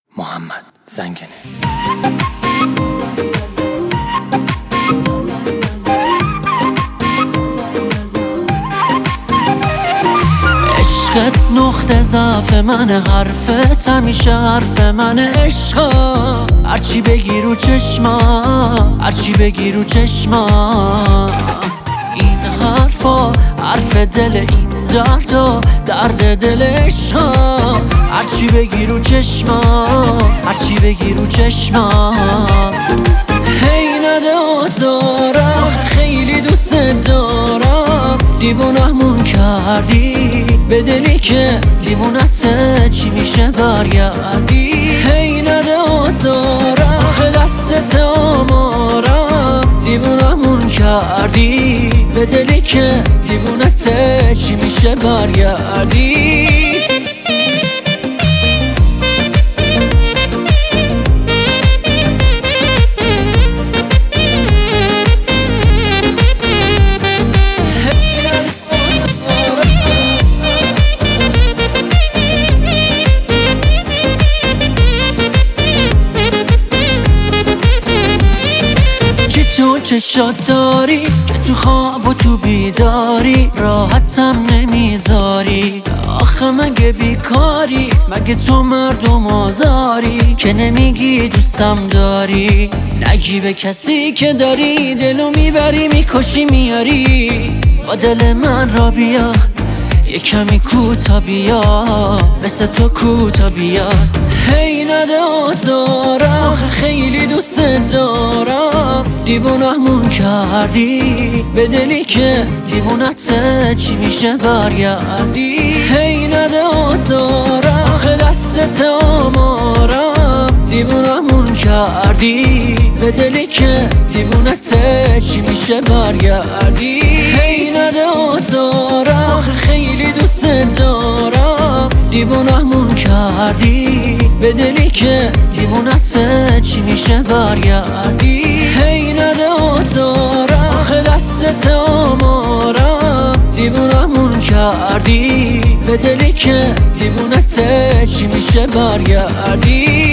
محمد زنگنه. عشقت نقطه ضعف منه، حرفت همیشه حرف منه. عشقا هرچی بگی رو چشمم، هرچی بگی رو چشمم. این حرفا حرف دل، این دردا درد دل عشقم. هرچی بگی رو چشمم، هرچی بگی رو چشمم. هی نده آزارم، خیلی دوست دارم. دیوونه‌مون کردی به دلی که دیوونته، چی میشه برگردی؟ هی نده آزارم، خیلی دستت آمارم. دیوونه‌مون کردی به دلی که دیوونته، چی میشه برگردی؟ تو چشات داری که تو خواب و تو بیداری راحتم نمیذاری. آخه مگه بیکاری؟ مگه تو مردم آزاری که نمیگی دوستم داری؟ نگی به کسی که داری، دلو میبری میکشی میاری. با دل من را بیا، یه کمی کوتا بیا، مثل تو کوتا بیا. هی نده آزارم، آخه خیلی دوست دارم. دیوونه‌مون کردی به دلی که دیوونته، چی میشه برگردی؟ هی نده آزارم، آخه دستت آمارم. دیوونه‌مون کردی به دلی که دیوونته، چی میشه برگردی؟ هی نده آزارم، آخه خیلی دوست دارم. دیوونه‌مون کردی به دلی که دیوونته، چی میشه برگردی؟ هی نده آزارم، آخه دستت آمارم. دیوونه‌مون کردی به دلی که دیوونته، چی میشه برگردی؟